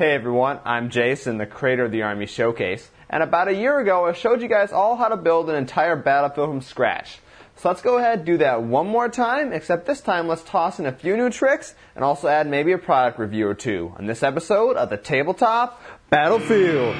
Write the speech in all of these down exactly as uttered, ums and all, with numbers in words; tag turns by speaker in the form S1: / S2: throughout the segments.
S1: Hey everyone, I'm Jason, the creator of the Army Showcase, and about a year ago I showed you guys all how to build an entire battlefield from scratch. So let's go ahead and do that one more time, except this time let's toss in a few new tricks and also add maybe a product review or two on this episode of the Tabletop Battlefield.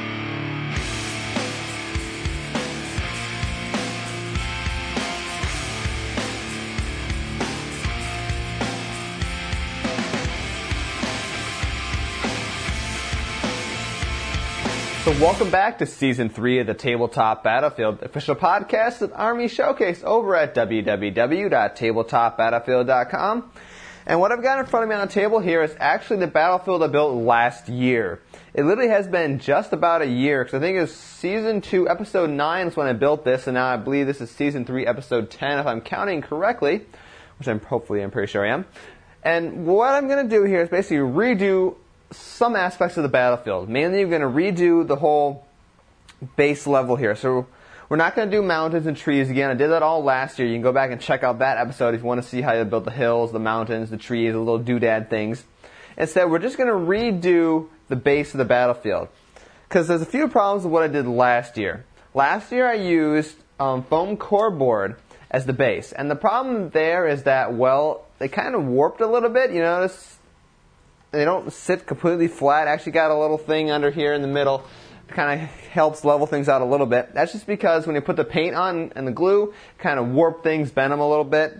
S1: So welcome back to Season three of the Tabletop Battlefield, the official podcast of the Army Showcase over at w w w dot tabletop battlefield dot com. And what I've got in front of me on the table here is actually the battlefield I built last year. It literally has been just about a year, because I think it was Season two, Episode nine is when I built this, and now I believe this is Season three, Episode ten, if I'm counting correctly, which I'm hopefully I'm pretty sure I am. And what I'm going to do here is basically redo some aspects of the battlefield. Mainly, we're going to redo the whole base level here. So we're not going to do mountains and trees again. I did that all last year. You can go back and check out that episode if you want to see how you built the hills, the mountains, the trees, the little doodad things. Instead, we're just going to redo the base of the battlefield, because there's a few problems with what I did last year. Last year, I used um, foam core board as the base, and the problem there is that, well, they kind of warped a little bit. You notice they don't sit completely flat. Actually got a little thing under here in the middle. It kind of helps level things out a little bit. That's just because when you put the paint on and the glue, kind of warp things, bend them a little bit.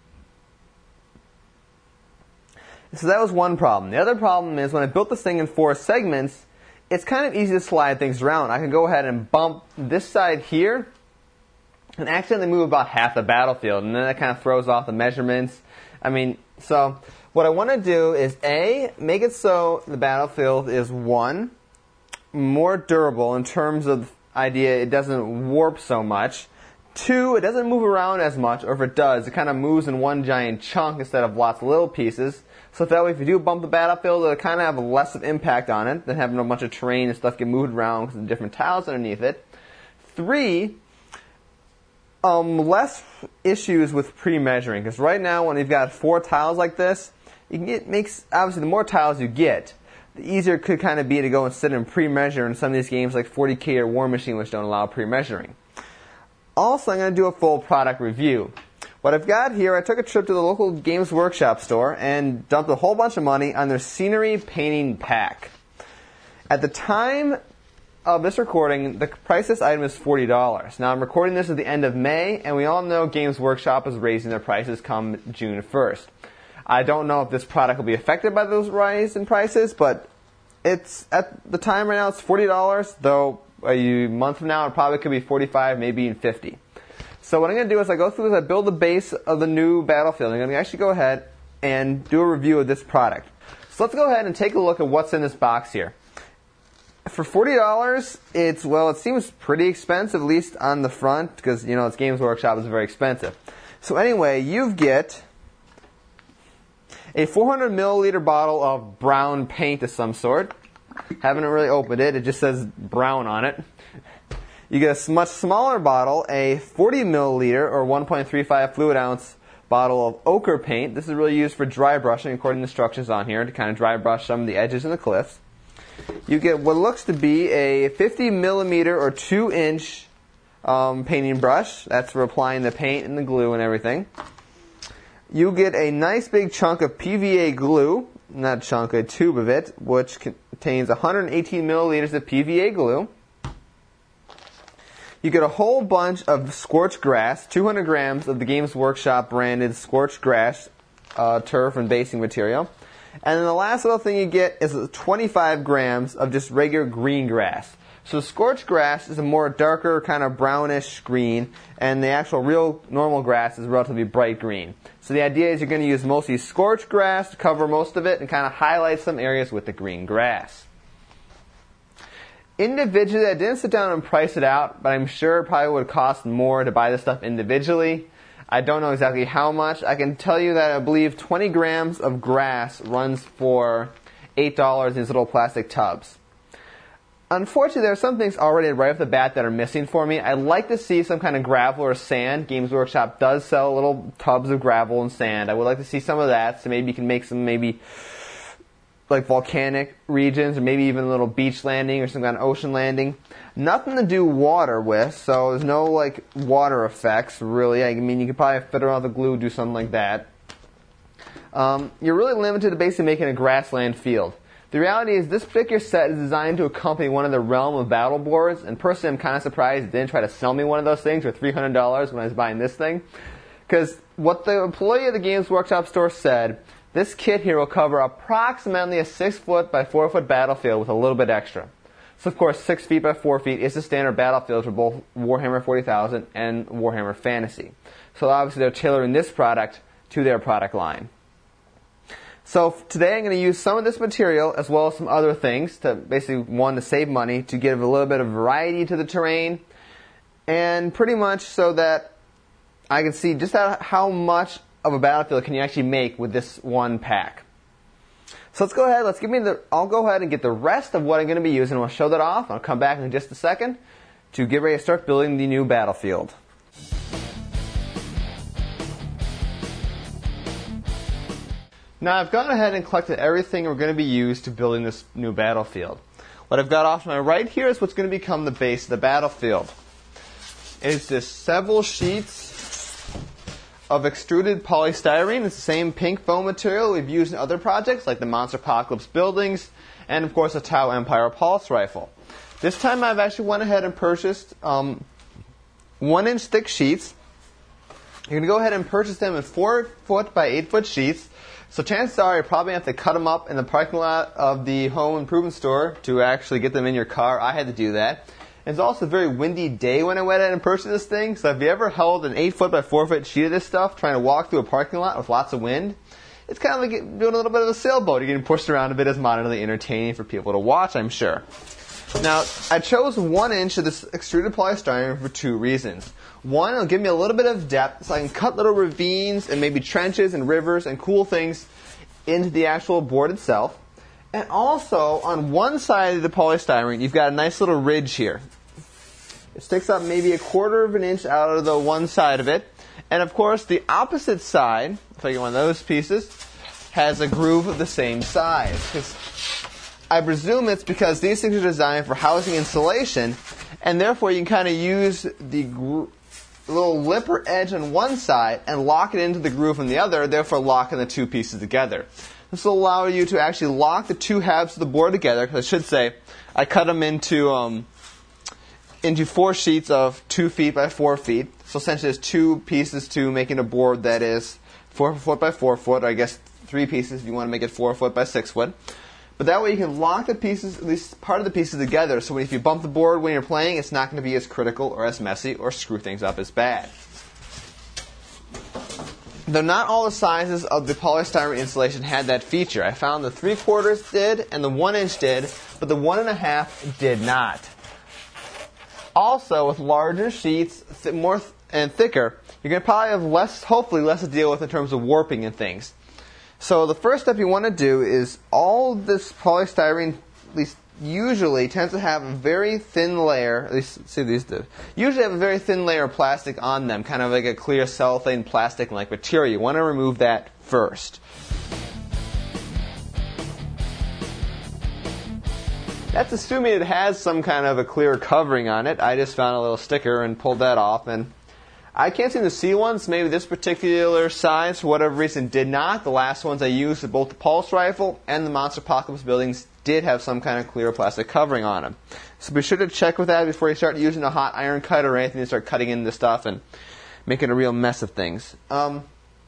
S1: So that was one problem. The other problem is when I built this thing in four segments, it's kind of easy to slide things around. I can go ahead and bump this side here and accidentally move about half the battlefield, and then that kind of throws off the measurements. I mean, so what I want to do is, A, make it so the battlefield is, one, more durable in terms of idea it doesn't warp so much. Two, it doesn't move around as much, or if it does, it kind of moves in one giant chunk instead of lots of little pieces. So that way, if you do bump the battlefield, it'll kind of have less of impact on it than having a bunch of terrain and stuff get moved around because of different tiles underneath it. Three, um, less issues with pre-measuring, because right now when you've got four tiles like this, you can get, makes, obviously the more tiles you get, the easier it could kind of be to go and sit and pre-measure in some of these games like forty K or War Machine, which don't allow pre-measuring. Also, I'm going to do a full product review. What I've got here, I took a trip to the local Games Workshop store and dumped a whole bunch of money on their scenery painting pack. At the time of this recording, the price of this item is forty dollars. Now, I'm recording this at the end of May, and we all know Games Workshop is raising their prices come June first. I don't know if this product will be affected by those rise in prices, but it's at the time right now it's forty dollars, though a month from now it probably could be forty-five dollars, maybe even fifty dollars. So what I'm going to do is I go through this, I build the base of the new battlefield. I'm going to actually go ahead and do a review of this product. So let's go ahead and take a look at what's in this box here. For forty dollars, it's, well, it seems pretty expensive, at least on the front, because, you know, it's Games Workshop, it's very expensive. So anyway, you get a four hundred milliliter bottle of brown paint of some sort. Haven't really opened it. It just says brown on it. You get a much smaller bottle, a forty milliliter or one point three five fluid ounce bottle of ochre paint. This is really used for dry brushing, according to the instructions on here, to kind of dry brush some of the edges and the cliffs. You get what looks to be a fifty millimeter or two inch um, painting brush. That's for applying the paint and the glue and everything. You get a nice big chunk of P V A glue, not chunk, a tube of it, which contains one hundred eighteen milliliters of P V A glue. You get a whole bunch of scorched grass, two hundred grams of the Games Workshop branded scorched grass, uh, turf and basing material. And then the last little thing you get is twenty-five grams of just regular green grass. So scorched grass is a more darker, kind of brownish green, and the actual real normal grass is relatively bright green. So the idea is you're going to use mostly scorched grass to cover most of it and kind of highlight some areas with the green grass. Individually, I didn't sit down and price it out, but I'm sure it probably would cost more to buy this stuff individually. I don't know exactly how much. I can tell you that I believe twenty grams of grass runs for eight dollars in these little plastic tubs. Unfortunately, there are some things already right off the bat that are missing for me. I'd like to see some kind of gravel or sand. Games Workshop does sell little tubs of gravel and sand. I would like to see some of that, so maybe you can make some maybe like volcanic regions, or maybe even a little beach landing or some kind of ocean landing. Nothing to do water with, so there's no like water effects really. I mean, you could probably fit around the glue, do something like that. Um, you're really limited to basically making a grassland field. The reality is this particular set is designed to accompany one of the Realm of Battle boards, and personally I'm kind of surprised it didn't try to sell me one of those things for three hundred dollars when I was buying this thing. Because what the employee of the Games Workshop store said, this kit here will cover approximately a six foot by four foot battlefield with a little bit extra. So of course six feet by four feet is the standard battlefield for both Warhammer forty thousand and Warhammer Fantasy. So obviously they're tailoring this product to their product line. So today I'm going to use some of this material as well as some other things to basically, one, to save money, to give a little bit of variety to the terrain, and pretty much so that I can see just how, how much of a battlefield can you actually make with this one pack. So let's go ahead, let's give me the, I'll go ahead and get the rest of what I'm going to be using. I'll show that off. I'll come back in just a second to get ready to start building the new battlefield. Now I've gone ahead and collected everything we're going to be used to building this new battlefield. What I've got off to my right here is what's going to become the base of the battlefield. It's just several sheets of extruded polystyrene. It's the same pink foam material we've used in other projects like the Monster Apocalypse buildings and of course the Tau Empire pulse rifle. This time I've actually went ahead and purchased um, one inch thick sheets. You're going to go ahead and purchase them in four foot by eight foot sheets. So chances are you probably have to cut them up in the parking lot of the home improvement store to actually get them in your car. I had to do that. And it's also a very windy day when I went out and purchased this thing. So if you ever held an eight foot by four foot sheet of this stuff trying to walk through a parking lot with lots of wind, it's kind of like doing a little bit of a sailboat. You're getting pushed around a bit. It's moderately entertaining for people to watch, I'm sure. Now, I chose one inch of this extruded polystyrene for two reasons. One, it'll give me a little bit of depth so I can cut little ravines and maybe trenches and rivers and cool things into the actual board itself. And also, on one side of the polystyrene, you've got a nice little ridge here. It sticks up maybe a quarter of an inch out of the one side of it. And of course, the opposite side, if I get one of those pieces, has a groove of the same size. I presume it's because these things are designed for housing insulation, and therefore you can kind of use the gro- little lip or edge on one side and lock it into the groove on the other, therefore locking the two pieces together. This will allow you to actually lock the two halves of the board together, because I should say I cut them into um, into four sheets of two feet by four feet. So essentially there's two pieces to making a board that is four foot by four foot, or I guess three pieces if you want to make it four foot by six foot. But that way you can lock the pieces, at least part of the pieces together, so if you bump the board when you're playing, it's not going to be as critical or as messy or screw things up as bad. Though not all the sizes of the polystyrene insulation had that feature. I found the three quarters did and the one inch did, but the one and a half did not. Also, with larger sheets, th- more th- and thicker, you're going to probably have less, hopefully less to deal with in terms of warping and things. So the first step you want to do is all this polystyrene, at least usually, tends to have a very thin layer, at least see these do, usually have a very thin layer of plastic on them, kind of like a clear cellophane plastic-like material. You want to remove that first. That's assuming it has some kind of a clear covering on it. I just found a little sticker and pulled that off, and I can't seem to see ones. Maybe this particular size, for whatever reason, did not. The last ones I used, both the Pulse Rifle and the Monster Apocalypse buildings, did have some kind of clear plastic covering on them. So be sure to check with that before you start using a hot iron cutter or anything to start cutting into stuff and making a real mess of things. Um,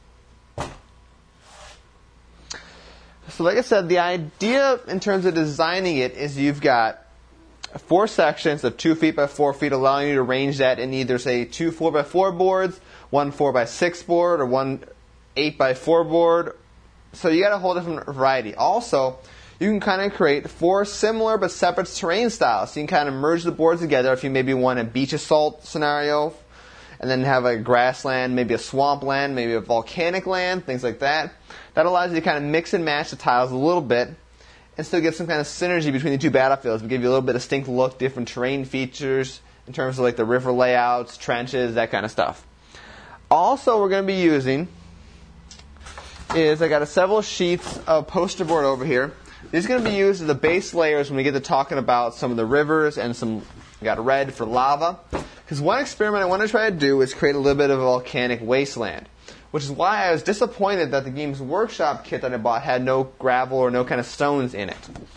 S1: so like I said, the idea in terms of designing it is you've got four sections of two feet by four feet, allowing you to arrange that in either, say, two four by four boards, one four by six board, or one eight by four board. So you got a whole different variety. Also, you can kind of create four similar but separate terrain styles. So you can kind of merge the boards together if you maybe want a beach assault scenario, and then have a grassland, maybe a swampland, maybe a volcanic land, things like that. That allows you to kind of mix and match the tiles a little bit and still get some kind of synergy between the two battlefields. We give you a little bit of distinct look, different terrain features in terms of like the river layouts, trenches, that kind of stuff. Also, we're going to be using is I got a several sheets of poster board over here. These are going to be used as the base layers when we get to talking about some of the rivers and some, we got red for lava. Because one experiment I want to try to do is create a little bit of a volcanic wasteland, which is why I was disappointed that the Games Workshop kit that I bought had no gravel or no kind of stones in it.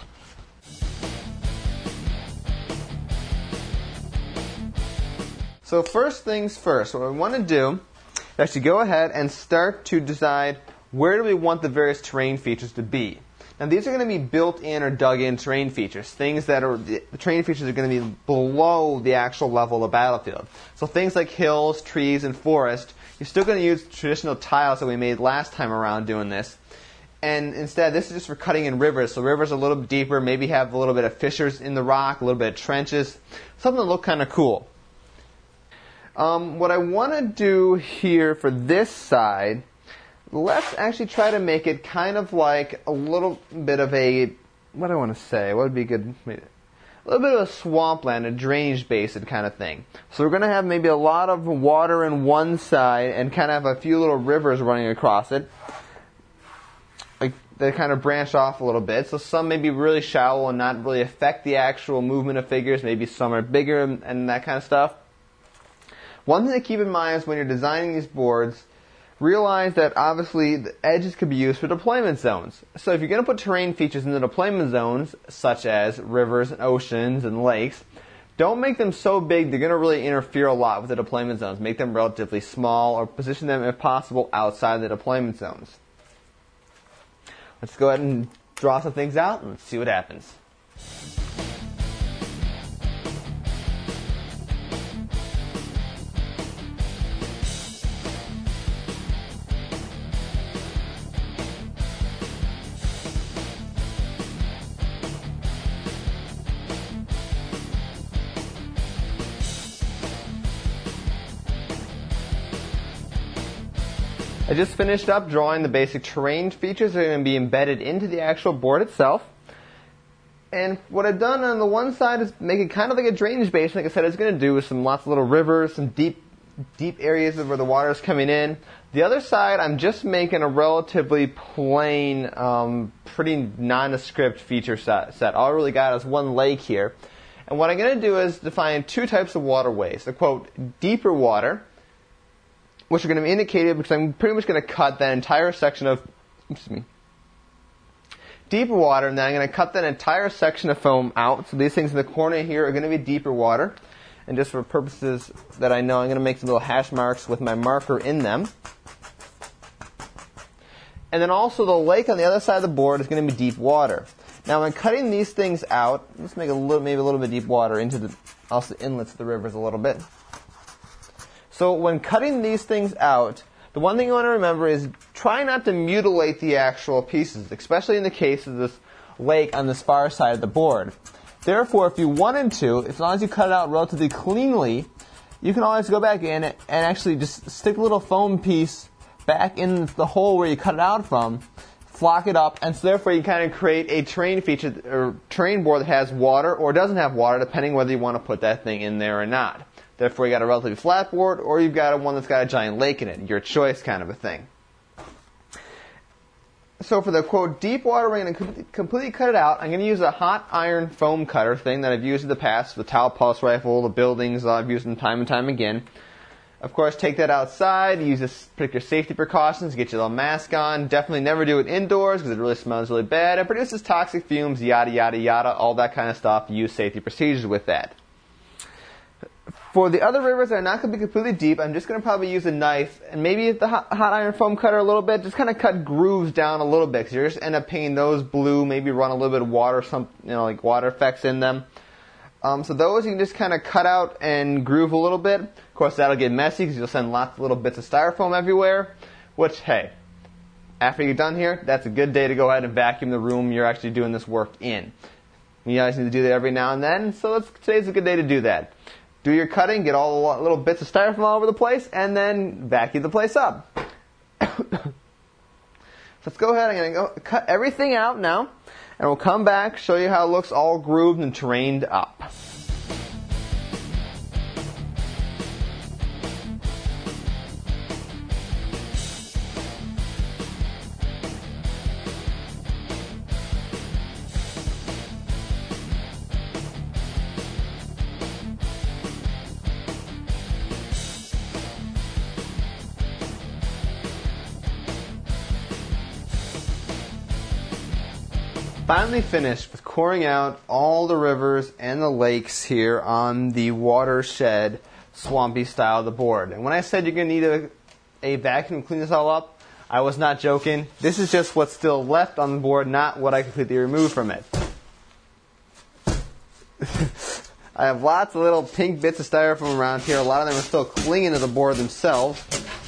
S1: So first things first, what we want to do is actually go ahead and start to decide where do we want the various terrain features to be. Now these are going to be built-in or dug-in terrain features, things that are, the terrain features are going to be below the actual level of the battlefield. So things like hills, trees, and forest, you're still going to use traditional tiles that we made last time around doing this. And instead, this is just for cutting in rivers. So rivers are a little bit deeper, maybe have a little bit of fissures in the rock, a little bit of trenches, something that look kind of cool. Um, what I want to do here for this side, let's actually try to make it kind of like a little bit of a, what do I want to say, what would be good, a little bit of a swampland, a drainage-based kind of thing. So we're going to have maybe a lot of water in one side and kind of have a few little rivers running across it. Like they kind of branch off a little bit. So some may be really shallow and not really affect the actual movement of figures. Maybe some are bigger and, and that kind of stuff. One thing to keep in mind is when you're designing these boards, realize that obviously the edges could be used for deployment zones. So if you're going to put terrain features in the deployment zones, such as rivers and oceans and lakes, don't make them so big they're going to really interfere a lot with the deployment zones. Make them relatively small or position them, if possible, outside the deployment zones. Let's go ahead and draw some things out and let's see what happens. I just finished up drawing the basic terrain features that are going to be embedded into the actual board itself. And what I've done on the one side is make it kind of like a drainage basin, like I said I was going to do, with some lots of little rivers, some deep deep areas where the water is coming in. The other side, I'm just making a relatively plain, um, pretty nondescript feature set, set. All I really got is one lake here. And what I'm going to do is define two types of waterways. The quote, deeper water, which are going to be indicated because I'm pretty much going to cut that entire section of, excuse me, deeper water, and then I'm going to cut that entire section of foam out. So these things in the corner here are going to be deeper water. And just for purposes that I know, I'm going to make some little hash marks with my marker in them. And then also the lake on the other side of the board is going to be deep water. Now when cutting these things out, let's make a little, maybe a little bit deep water into the, also inlets of the rivers a little bit. So when cutting these things out, the one thing you want to remember is try not to mutilate the actual pieces, especially in the case of this lake on this far side of the board. Therefore, if you wanted to, as long as you cut it out relatively cleanly, you can always go back in and actually just stick a little foam piece back in the hole where you cut it out from, flock it up, and so therefore you kind of create a terrain feature or terrain board that has water or doesn't have water, depending whether you want to put that thing in there or not. Therefore, you got a relatively flat board, or you've got a one that's got a giant lake in it. Your choice, kind of a thing. So for the quote deep water, we're going to completely cut it out. I'm going to use a hot iron foam cutter thing that I've used in the past, the Tau Pulse Rifle, the buildings I've used them time and time again. Of course, take that outside. Use this particular safety precautions. Get your little mask on. Definitely never do it indoors because it really smells really bad. It produces toxic fumes, yada yada yada, all that kind of stuff. Use safety procedures with that. For the other rivers that are not going to be completely deep, I'm just going to probably use a knife and maybe the hot, hot iron foam cutter a little bit, just kind of cut grooves down a little bit, because you just end up painting those blue, maybe run a little bit of water, some you know like water effects in them. Um, so those you can just kind of cut out and groove a little bit. Of course, that'll get messy because you'll send lots of little bits of styrofoam everywhere. Which, hey, after you're done here, that's a good day to go ahead and vacuum the room you're actually doing this work in. You guys need to do that every now and then, so let's, today's a good day to do that. Do your cutting, get all the little bits of styrofoam all over the place, and then vacuum the place up. So let's go ahead. I'm going to go cut everything out now, and we'll come back, show you how it looks all grooved and terrained up. finally finished with coring out all the rivers and the lakes here on the watershed swampy style of the board. And when I said you're going to need a, a vacuum to clean this all up, I was not joking. This is just what's still left on the board, not what I completely removed from it. I have lots of little pink bits of styrofoam around here. A lot of them are still clinging to the board themselves.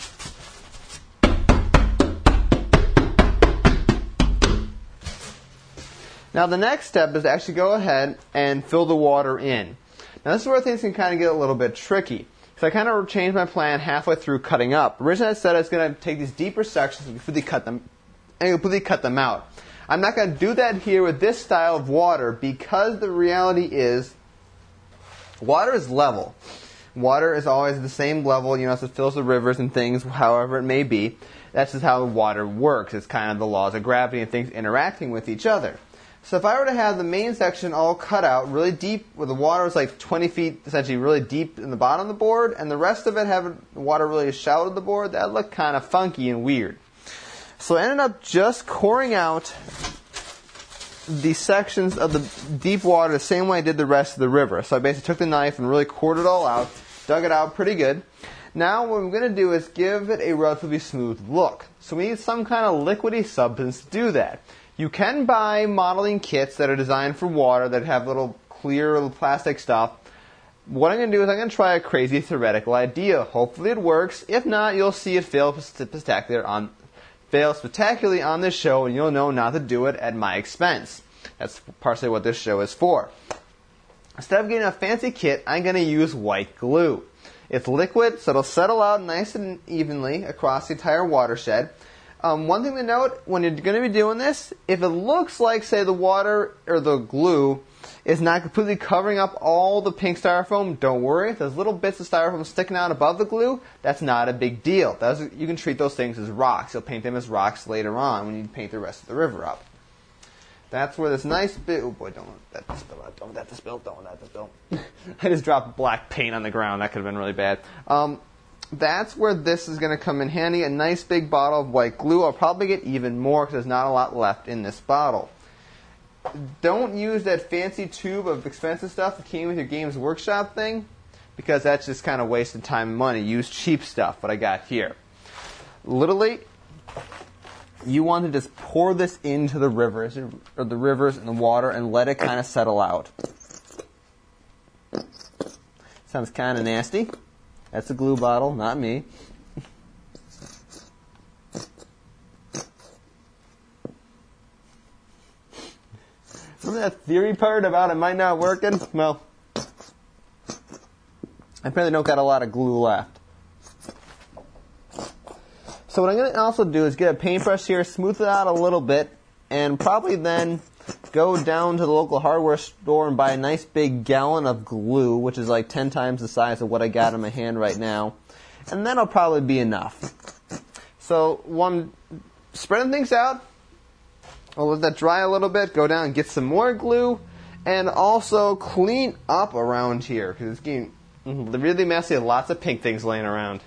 S1: Now the next step is to actually go ahead and fill the water in. Now this is where things can kind of get a little bit tricky. So I kind of changed my plan halfway through cutting up. Originally I said I was going to take these deeper sections and completely cut them, and completely cut them out. I'm not going to do that here with this style of water because the reality is water is level. Water is always the same level, you know, as it fills the rivers and things, however it may be. That's just how water works. It's kind of the laws of gravity and things interacting with each other. So if I were to have the main section all cut out really deep, where the water is like twenty feet essentially really deep in the bottom of the board, and the rest of it having the water really shallow to the board, that looked kind of funky and weird. So I ended up just coring out the sections of the deep water the same way I did the rest of the river. So I basically took the knife and really cored it all out, dug it out pretty good. Now what I'm going to do is give it a relatively smooth look. So we need some kind of liquidy substance to do that. You can buy modeling kits that are designed for water that have little clear little plastic stuff. What I'm going to do is I'm going to try a crazy theoretical idea. Hopefully it works. If not, you'll see it fail spectacularly on, fail spectacularly on this show, and you'll know not to do it at my expense. That's partially what this show is for. Instead of getting a fancy kit, I'm going to use white glue. It's liquid, so it'll settle out nice and evenly across the entire watershed. Um, one thing to note, when you're going to be doing this, if it looks like, say, the water or the glue is not completely covering up all the pink styrofoam, don't worry. If there's little bits of styrofoam sticking out above the glue, that's not a big deal. That's, you can treat those things as rocks. You'll paint them as rocks later on when you paint the rest of the river up. That's where this nice bit... Oh boy, don't let that spill out. Don't let that spill. Don't let that spill. I just dropped black paint on the ground. That could have been really bad. Um... That's where this is going to come in handy. A nice big bottle of white glue. I'll probably get even more because there's not a lot left in this bottle. Don't use that fancy tube of expensive stuff that came with your Games Workshop thing, because that's just kind of wasting time and money. Use cheap stuff, what I got here. Literally, you want to just pour this into the rivers, or the rivers and the water, and let it kind of settle out. Sounds kind of nasty. That's a glue bottle, not me. Remember that theory part about it might not working? Well, I apparently don't got a lot of glue left. So what I'm going to also do is get a paintbrush here, smooth it out a little bit, and probably then go down to the local hardware store and buy a nice big gallon of glue, which is like ten times the size of what I got in my hand right now. And that'll probably be enough. So one, spreading things out, I'll let that dry a little bit, go down and get some more glue, and also clean up around here, because it's getting really messy, lots of pink things laying around.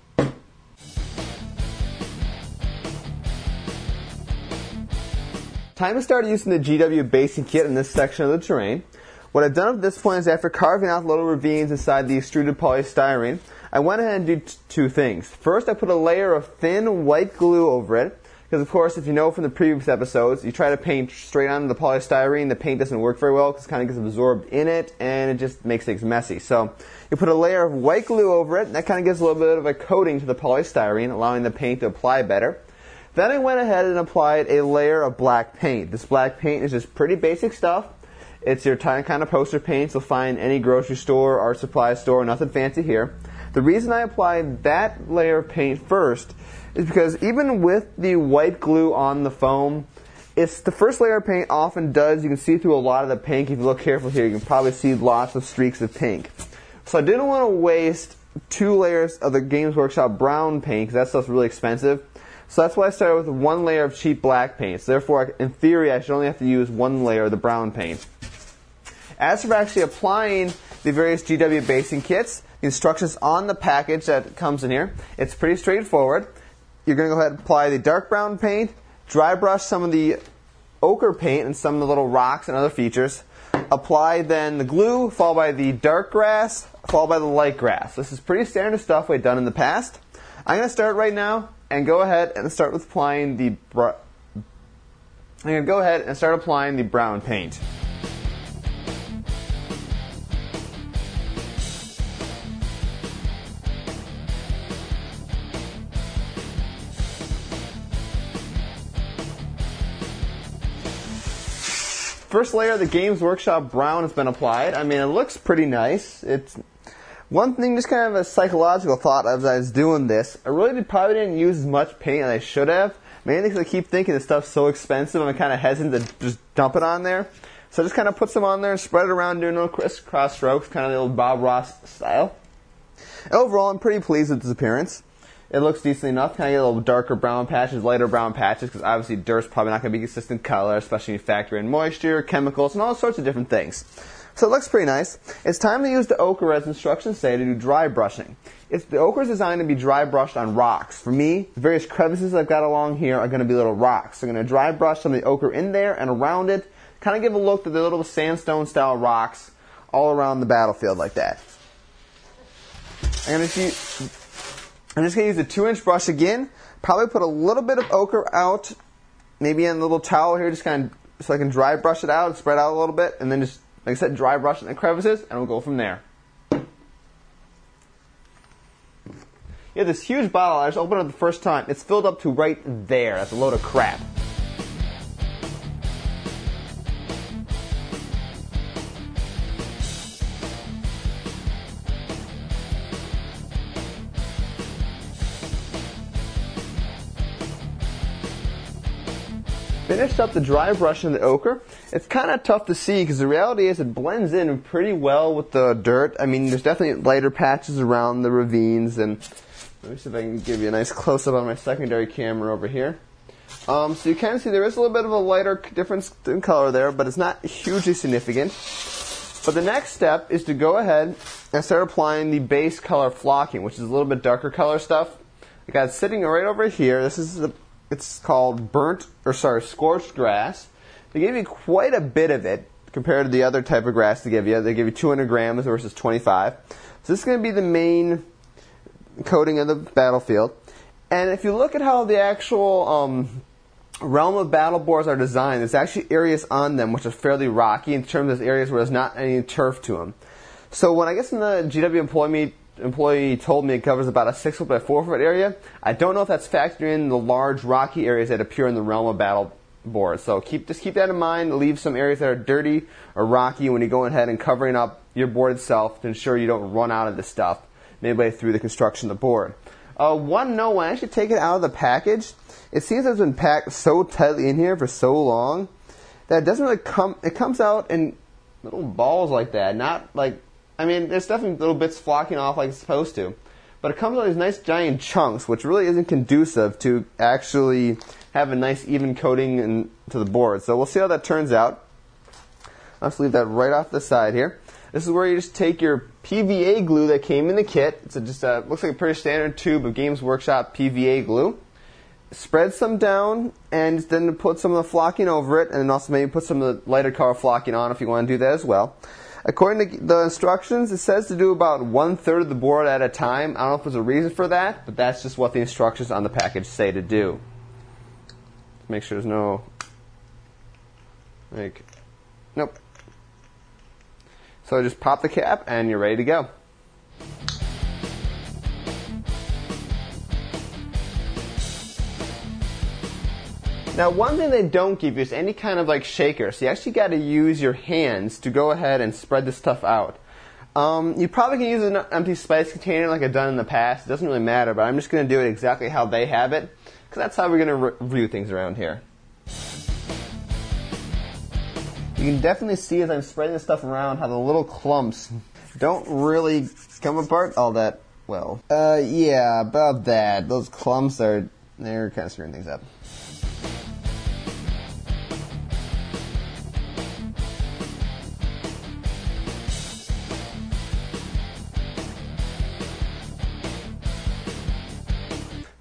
S1: Time to start using the G W basing kit in this section of the terrain. What I've done at this point is, after carving out little ravines inside the extruded polystyrene, I went ahead and did two things. First, I put a layer of thin white glue over it, because of course, if you know from the previous episodes, you try to paint straight onto the polystyrene, the paint doesn't work very well because it kind of gets absorbed in it, and it just makes things messy. So you put a layer of white glue over it, and that kind of gives a little bit of a coating to the polystyrene, allowing the paint to apply better. Then I went ahead and applied a layer of black paint. This black paint is just pretty basic stuff. It's your kind of poster paints you'll find in any grocery store, art supply store, nothing fancy here. The reason I applied that layer of paint first is because even with the white glue on the foam, it's the first layer of paint often does, you can see through a lot of the pink. If you look carefully here, you can probably see lots of streaks of pink. So I didn't want to waste two layers of the Games Workshop brown paint, because that stuff's really expensive. So that's why I started with one layer of cheap black paint. So therefore, in theory, I should only have to use one layer of the brown paint. As for actually applying the various G W basing kits, the instructions on the package that comes in here, it's pretty straightforward. You're going to go ahead and apply the dark brown paint, dry brush some of the ochre paint and some of the little rocks and other features. Apply then the glue, followed by the dark grass, followed by the light grass. This is pretty standard stuff we've done in the past. I'm going to start right now and go ahead and start with applying the br I'm going to go ahead and start applying the brown paint. First layer of the Games Workshop brown has been applied. I mean, it looks pretty nice. It's one thing, just kind of a psychological thought as I was doing this. I really did, probably didn't use as much paint as I should have. Mainly because I keep thinking this stuff's so expensive, I'm kind of hesitant to just dump it on there. So I just kind of put some on there and spread it around, doing little crisscross strokes, kind of the old Bob Ross style. Overall, I'm pretty pleased with this appearance. It looks decent enough. Kind of get a little darker brown patches, lighter brown patches, because obviously dirt's probably not going to be consistent color, especially when you factor in moisture, chemicals, and all sorts of different things. So it looks pretty nice. It's time to use the ochre, as instructions say, to do dry brushing. It's, the ochre is designed to be dry brushed on rocks. For me, the various crevices I've got along here are going to be little rocks. So I'm going to dry brush some of the ochre in there and around it, kind of give a look to the little sandstone style rocks all around the battlefield like that. I'm going to use I'm just going to use a two inch brush again. Probably put a little bit of ochre out, maybe in a little towel here, just kind of so I can dry brush it out and spread out a little bit, and then just, like I said, dry brush it in the crevices, and we'll go from there. You have this huge bottle. I just opened it the first time. It's filled up to right there. That's a load of crap. Finished up the dry brush in the ochre. It's kind of tough to see because the reality is it blends in pretty well with the dirt. I mean, there's definitely lighter patches around the ravines, and let me see if I can give you a nice close-up on my secondary camera over here. Um, so you can see there is a little bit of a lighter difference in color there, but it's not hugely significant. But the next step is to go ahead and start applying the base color flocking, which is a little bit darker color stuff. I got it sitting right over here. This is the It's called burnt, or sorry, scorched grass. They gave you quite a bit of it compared to the other type of grass they give you. They give you two hundred grams versus twenty-five. So this is going to be the main coating of the battlefield. And if you look at how the actual um, realm of battle boards are designed, there's actually areas on them which are fairly rocky in terms of areas where there's not any turf to them. So when I guess in the G W employee employee told me it covers about a six foot by four foot area. I don't know if that's factoring in the large rocky areas that appear in the realm of battle board. So keep just keep that in mind. Leave some areas that are dirty or rocky when you go ahead and covering up your board itself to ensure you don't run out of this stuff midway through the construction of the board. Uh, one note, when I actually take it out of the package, it seems it's been packed so tightly in here for so long that it doesn't really come. It comes out in little balls like that, not like. I mean, there's definitely little bits flocking off like it's supposed to. But it comes out in these nice giant chunks, which really isn't conducive to actually have a nice even coating in, to the board. So we'll see how that turns out. I'll just leave that right off the side here. This is where you just take your P V A glue that came in the kit. It's a, just a, looks like a pretty standard tube of Games Workshop P V A glue. Spread some down, and then put some of the flocking over it, and then also maybe put some of the lighter color flocking on if you want to do that as well. According to the instructions, it says to do about one-third of the board at a time. I don't know if there's a reason for that, but that's just what the instructions on the package say to do. Make sure there's no... like, nope. So just pop the cap, and you're ready to go. Now, one thing they don't give you is any kind of like shaker. So you actually got to use your hands to go ahead and spread this stuff out. Um, you probably can use an empty spice container like I've done in the past. It doesn't really matter, but I'm just going to do it exactly how they have it, because that's how we're going to re review things around here. You can definitely see as I'm spreading this stuff around how the little clumps don't really come apart all that well. Uh, yeah, about that. Those clumps are, they're kind of screwing things up.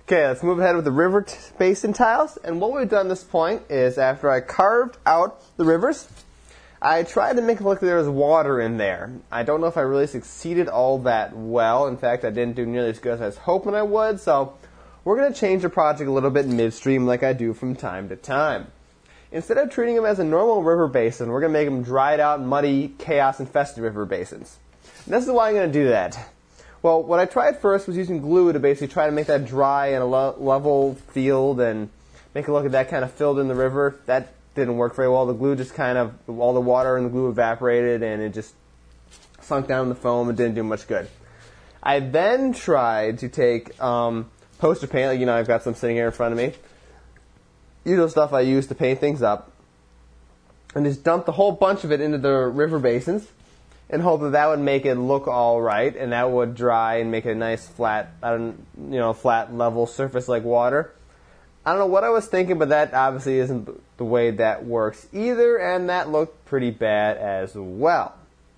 S1: Okay, let's move ahead with the river t- basin tiles. And what we've done at this point is after I carved out the rivers, I tried to make it look like there was water in there. I don't know if I really succeeded all that well. In fact, I didn't do nearly as good as I was hoping I would. So we're going to change the project a little bit midstream like I do from time to time. Instead of treating them as a normal river basin, we're going to make them dried out, muddy, chaos-infested river basins. And this is why I'm going to do that. Well, what I tried first was using glue to basically try to make that dry and a lo- level field and make it look like that kind of filled in the river. That didn't work very well. The glue just kind of, all the water and the glue evaporated and it just sunk down in the foam and didn't do much good. I then tried to take um, poster paint, like, you know, I've got some sitting here in front of me. Usual stuff I use to paint things up. And just dumped a whole bunch of it into the river basins. And hope that that would make it look all right, and that would dry and make it a nice flat, I don't, you know, flat level surface like water. I don't know what I was thinking, but that obviously isn't the way that works either, and that looked pretty bad as well.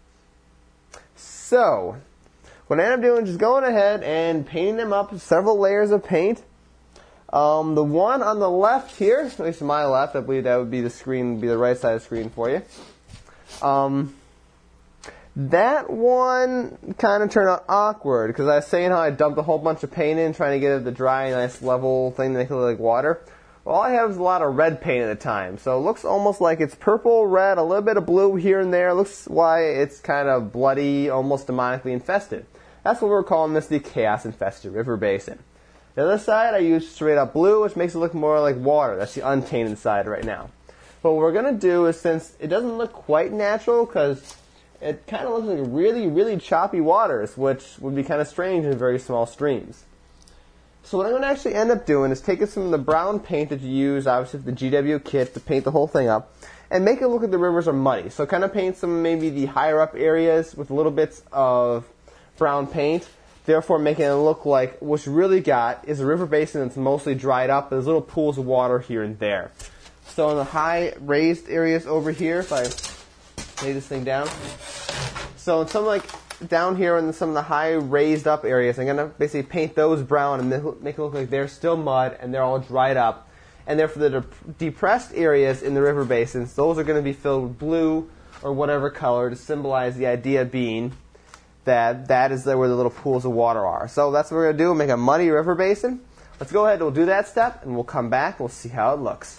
S1: So, what I ended up doing is just going ahead and painting them up with several layers of paint. Um, the one on the left here, at least to my left, I believe that would be the screen, would be the right side of the screen for you. Um, That one kind of turned out awkward because I was saying how I dumped a whole bunch of paint in trying to get it the dry, nice level thing to make it look like water. Well, all I had was a lot of red paint at the time, so it looks almost like it's purple, red, a little bit of blue here and there. It looks why it's kind of bloody, almost demonically infested. That's what we're calling this, the chaos-infested river basin. The other side I used straight up blue, which makes it look more like water. That's the untainted side right now. But what we're going to do is, since it doesn't look quite natural because it kind of looks like really, really choppy waters, which would be kind of strange in very small streams. So what I'm going to actually end up doing is taking some of the brown paint that you use, obviously, the G W kit to paint the whole thing up, and make it look like the rivers are muddy. So kind of paint some maybe the higher up areas with little bits of brown paint, therefore making it look like what you really got is a river basin that's mostly dried up. There's little pools of water here and there. So in the high raised areas over here, if I lay this thing down. So in some like down here in some of the high raised up areas, I'm going to basically paint those brown and make it look like they're still mud and they're all dried up. And therefore the de- depressed areas in the river basins, those are going to be filled with blue or whatever color to symbolize the idea being that that is where the little pools of water are. So that's what we're going to do, make a muddy river basin. Let's go ahead and we'll do that step and we'll come back and we'll see how it looks.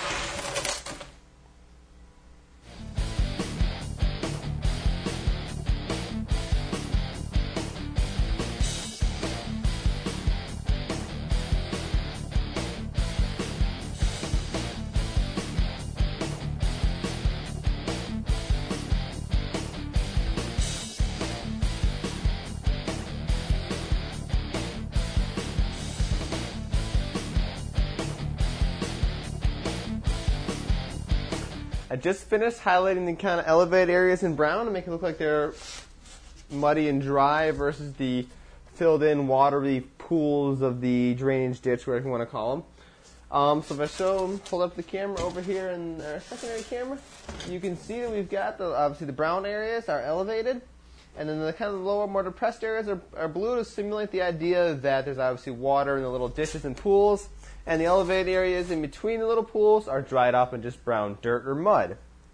S1: I just finished highlighting the kind of elevated areas in brown to make it look like they're muddy and dry versus the filled in watery pools of the drainage ditch, whatever you want to call them. Um, so if I show, hold up the camera over here in our secondary camera, you can see that we've got the, obviously the brown areas are elevated, and then the kind of lower, more depressed areas are, are blue to simulate the idea that there's obviously water in the little ditches and pools. And the elevated areas in between the little pools are dried up and just brown dirt or mud.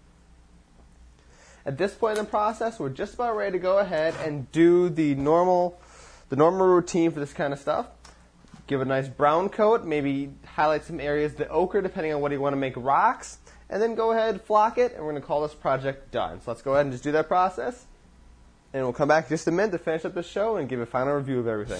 S1: At this point in the process, we're just about ready to go ahead and do the normal, the normal routine for this kind of stuff. Give it a nice brown coat, maybe highlight some areas the ochre depending on what you want to make rocks, and then go ahead, flock it, and we're going to call this project done. So let's go ahead and just do that process, and we'll come back in just a minute to finish up the show and give a final review of everything.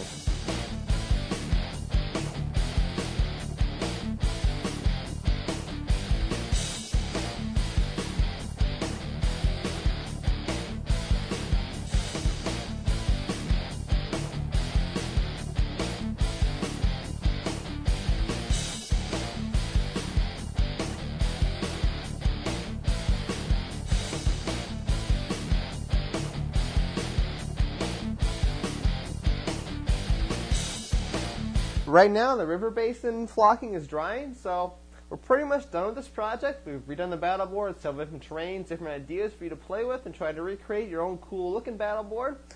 S1: Right now, the river basin flocking is drying, so we're pretty much done with this project. We've redone the battle board, several different terrains, different ideas for you to play with, and try to recreate your own cool-looking battle board.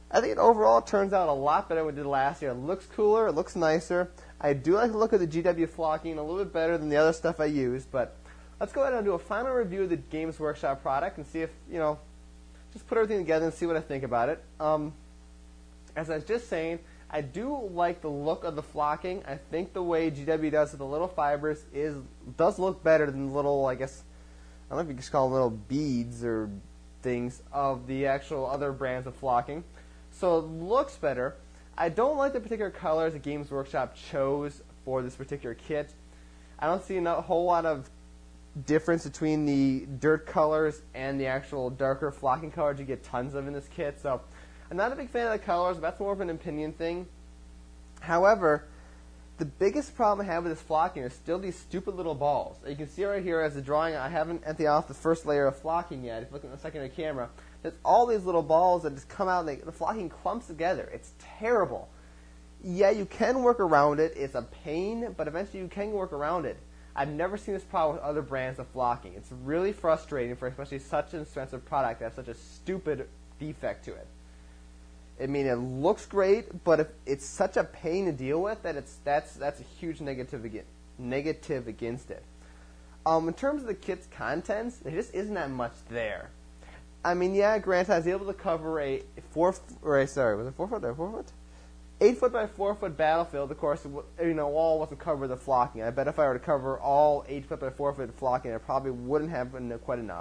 S1: I think it overall turns out a lot better than we did last year. It looks cooler, it looks nicer. I do like the look of the G W flocking a little bit better than the other stuff I used, but let's go ahead and do a final review of the Games Workshop product and see if, you know, just put everything together and see what I think about it. Um, as I was just saying, I do like the look of the flocking. I think the way G W does with the little fibers is does look better than the little, I guess, I don't know if you can just call them little beads or things of the actual other brands of flocking. So it looks better. I don't like the particular colors the Games Workshop chose for this particular kit. I don't see a whole lot of difference between the dirt colors and the actual darker flocking colors you get tons of in this kit. So I'm not a big fan of the colors, but that's more of an opinion thing. However, the biggest problem I have with this flocking is still these stupid little balls. You can see right here as the drawing, I haven't emptied off the first layer of flocking yet. If you look at the secondary camera, there's all these little balls that just come out and they, the flocking clumps together. It's terrible. Yeah, you can work around it. It's a pain, but eventually you can work around it. I've never seen this problem with other brands of flocking. It's really frustrating for especially such an expensive product to have such a stupid defect to it. I mean, it looks great, but if it's such a pain to deal with that it's that's that's a huge negative against, negative against it. Um, in terms of the kit's contents, there just isn't that much there. I mean, yeah, granted, I was able to cover a four, or a, sorry, was it four foot or four foot? Eight foot by four foot battlefield. Of course, you know, wall wasn't covered the flocking. I bet if I were to cover all eight foot by four foot flocking, I probably wouldn't have been quite enough.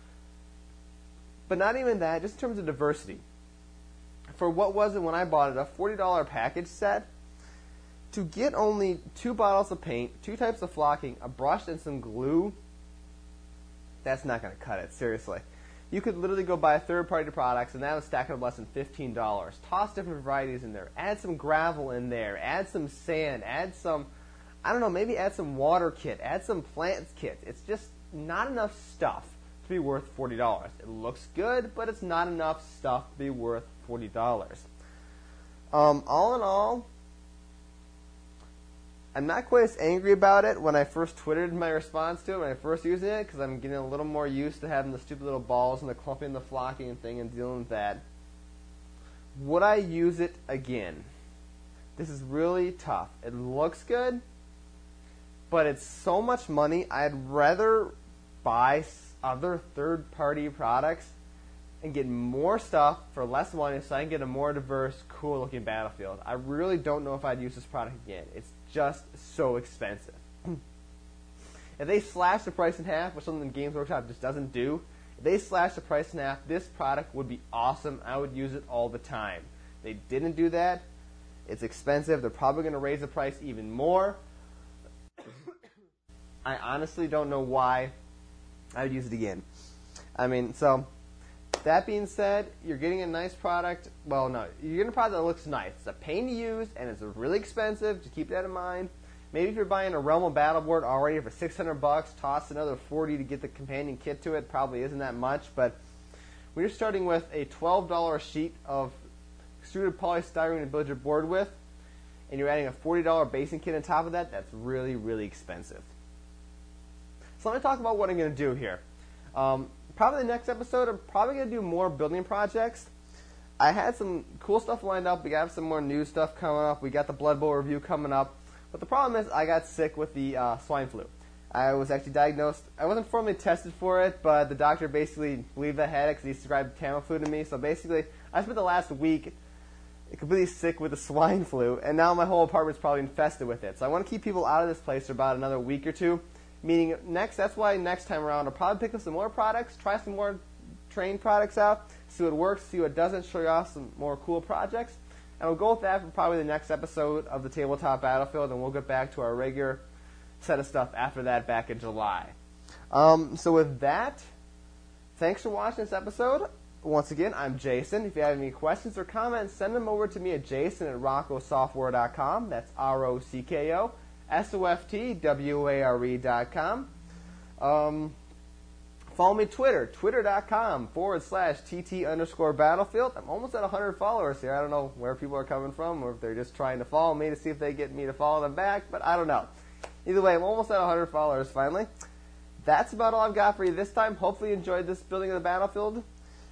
S1: But not even that, just in terms of diversity. For what was it when I bought it, a forty dollar package set, to get only two bottles of paint, two types of flocking, a brush, and some glue, that's not going to cut it, seriously. You could literally go buy third-party products, and that would stack up less than fifteen dollars. Toss different varieties in there. Add some gravel in there. Add some sand. Add some, I don't know, maybe add some water kit. Add some plants kit. It's just not enough stuff to be worth forty dollars. It looks good, but it's not enough stuff to be worth forty dollars. Um, all in all, I'm not quite as angry about it when I first twittered my response to it, when I first used it, because I'm getting a little more used to having the stupid little balls and the clumping and the flocking and thing and dealing with that. Would I use it again? This is really tough. It looks good, but it's so much money. I'd rather buy other third-party products and get more stuff for less money so I can get a more diverse, cool-looking battlefield. I really don't know if I'd use this product again. It's just so expensive. If they slash the price in half, which something Games Workshop just doesn't do, if they slash the price in half, this product would be awesome. I would use it all the time. They didn't do that. It's expensive. They're probably going to raise the price even more. I honestly don't know why I would use it again. I mean, so that being said, you're getting a nice product. Well, no, you're getting a product that looks nice. It's a pain to use, and it's really expensive. Just keep that in mind. Maybe if you're buying a Realm of Battle board already for six hundred bucks, toss another forty to get the companion kit to it. Probably isn't that much, but when you're starting with a twelve dollar sheet of extruded polystyrene to build your board with, and you're adding a forty dollar basing kit on top of that, that's really, really expensive. So let me talk about what I'm going to do here. Um, probably the next episode, I'm probably going to do more building projects. I had some cool stuff lined up. We got some more new stuff coming up. We got the Blood Bowl review coming up. But the problem is I got sick with the uh, swine flu. I was actually diagnosed. I wasn't formally tested for it, but the doctor basically believed I had it because he prescribed Tamiflu to me. So basically, I spent the last week completely sick with the swine flu, and now my whole apartment's probably infested with it. So I want to keep people out of this place for about another week or two. Meaning next, that's why next time around I'll probably pick up some more products, try some more train products out, see what works, see what doesn't, show you off some more cool projects. And we'll go with that for probably the next episode of the Tabletop Battlefield, and we'll get back to our regular set of stuff after that back in July. Um, so with that, thanks for watching this episode. Once again, I'm Jason. If you have any questions or comments, send them over to me at jason at rocco software dot com. That's R O C K O S O F T W A R E dot com. Um, follow me Twitter, twitter.com forward slash TT underscore battlefield. I'm almost at one hundred followers here. I don't know where people are coming from, or if they're just trying to follow me to see if they get me to follow them back, but I don't know. Either way, I'm almost at one hundred followers finally. That's about all I've got for you this time. Hopefully you enjoyed this building of the battlefield.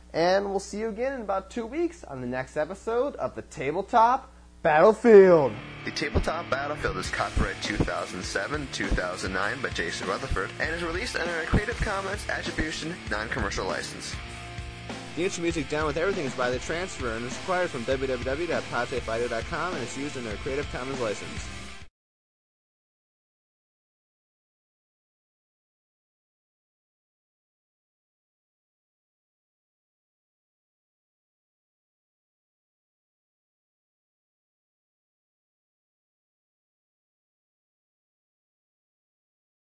S1: And we'll see you again in about two weeks on the next episode of the Tabletop Battlefield.
S2: The Tabletop Battlefield is copyright two thousand seven to two thousand nine by Jason Rutherford and is released under a Creative Commons Attribution Non-Commercial License.
S1: The intro music Down With Everything is by The Transfer and is acquired from w w w dot pod safe audio dot com and is used under a Creative Commons license.